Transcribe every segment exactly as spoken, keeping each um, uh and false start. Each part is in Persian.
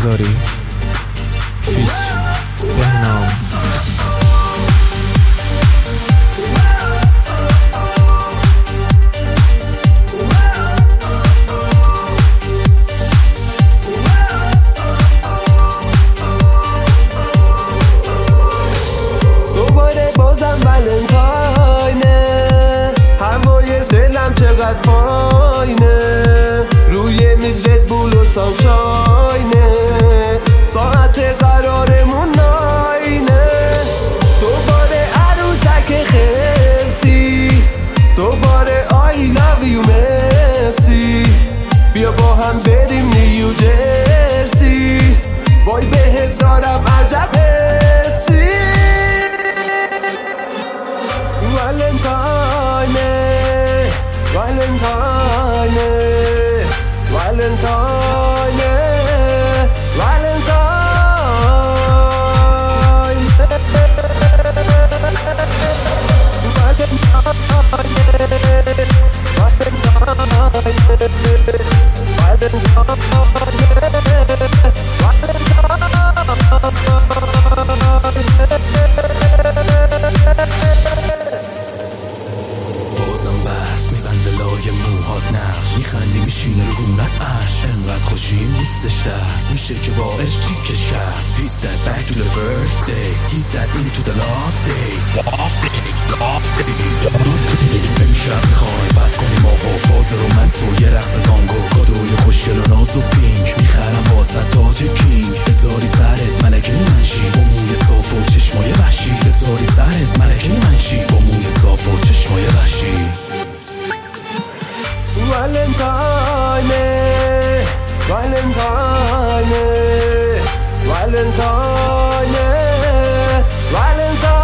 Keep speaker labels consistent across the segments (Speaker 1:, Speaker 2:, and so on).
Speaker 1: میذاری فیت بهنام.
Speaker 2: دوباره بازم ولنتاینه، هوای دلم چقدر فاینه، روی میز ردبول و سانشاینه، ساعت قرارمون ناینه. دوباره عروسک خرسی، دوباره آی لو یو مرسی، بیا با هم بریم نیو جرسی، وای بهت دارم عجب حسی. ولنتاینه ولنتاینه ولنتاینه
Speaker 3: بازم برف میبنده لای موهات نقش، میخندی میشینه رو گونت عشق، انقدر خوشیم نیستش در میشه که با عشق چیکش کرد. Hit that back to the first date, keep that into the love date. Love date, love date. امشب میخوای بد کنیم آقا فاز رومنس و یه رقص تانگو، کادوی خوشگل و ناز و پینک، میخرم واسه تاج کینگ. بذاری سرت ملکه منشی با موی صاف و چشمای وحشی، بذاری سرت ملکه منشی با موی صاف و چشمای وحشی.
Speaker 2: ولنتاینه ولنتاینه ولنتاینه ولنتاینه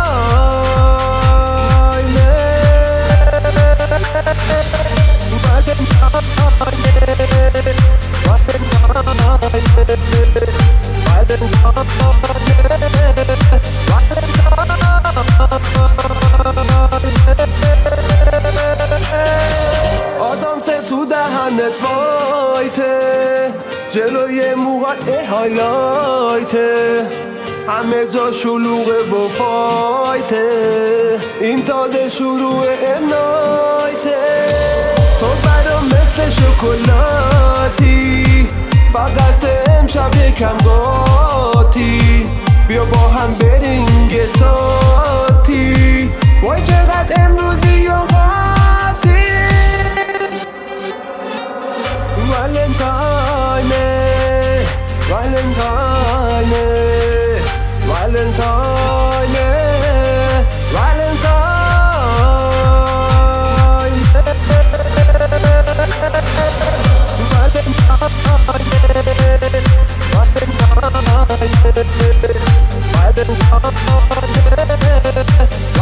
Speaker 2: آدم سه تو دهنت وایته، جلوی موهات هایلایته، همه جا شلوغه با فایته، این تازه شروع امنایته. تو برام مثل شکلاتی، فقط امشب یکم قاطی، بیا با هم بریم گتاتی، وای چقدر امروزی و قاطی. ولنتاینه ولنتاینه ولنتاینه ولنتاینه